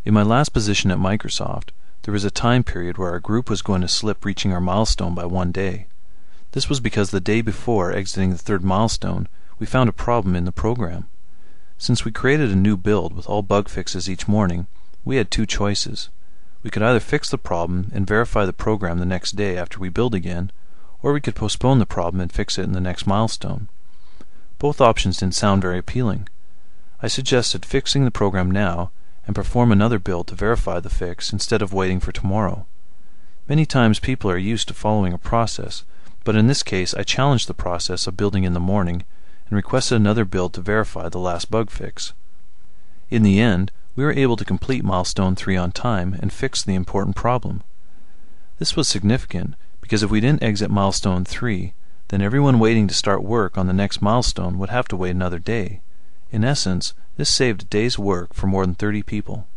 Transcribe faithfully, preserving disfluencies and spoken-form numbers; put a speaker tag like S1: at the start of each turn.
S1: In my last position at Microsoft, there was a time period where our group was going to slip reaching our milestone by one day. This was because the day before exiting the third milestone, we found a problem in the program. Since we created a new build with all bug fixes each morning, we had two choices. We could either fix the problem and verify the program the next day after we build again, or we could postpone the problem and fix it in the next milestone. Both options didn't sound very appealing. I suggested fixing the program now and perform another build to verify the fix instead of waiting for tomorrow. Many times people are used to following a process, but in this case I challenged the process of building in the morning and requested another build to verify the last bug fix. In the end, we were able to complete milestone three on time and fix the important problem. This was significant because if we didn't exit milestone three, then everyone waiting to start work on the next milestone would have to wait another day. In essence, this saved a day's work for more than thirty people.